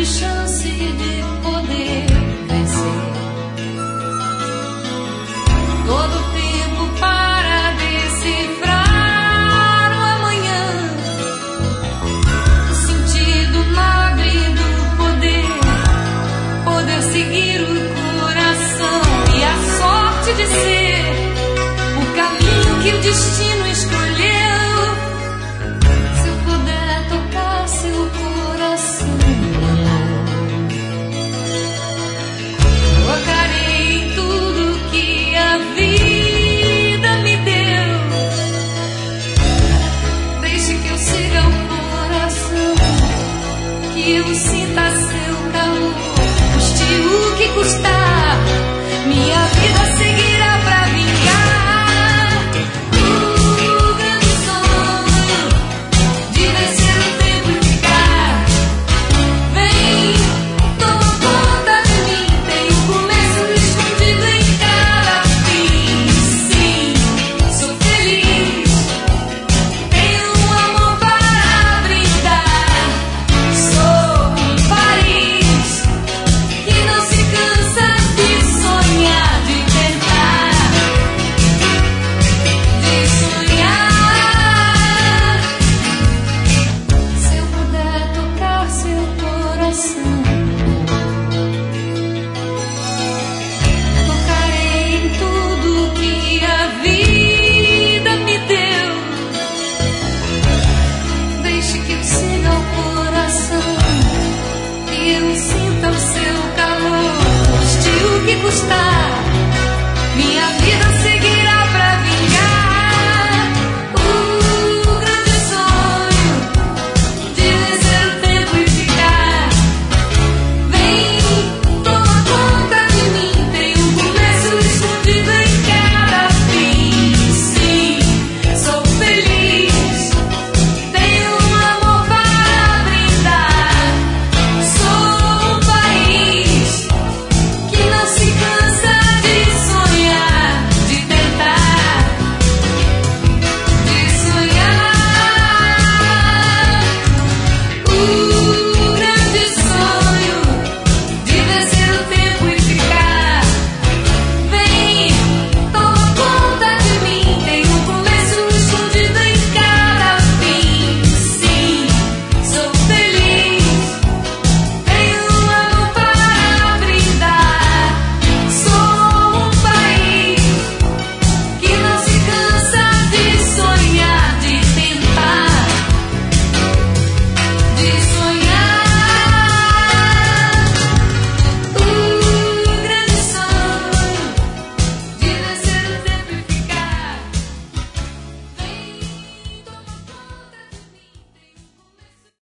grande chance de poder vencer. Todo tempo para decifrar o amanhã, o sentido nobre do poder seguir o coração e a sorte de ser o caminho que o destino escolheu. Se eu puder tocar seu coração, tocarei em tudo que a vida me deu. Deixe que eu siga o coração, que eu sinta seu calor, custe o que custar, minha vida sem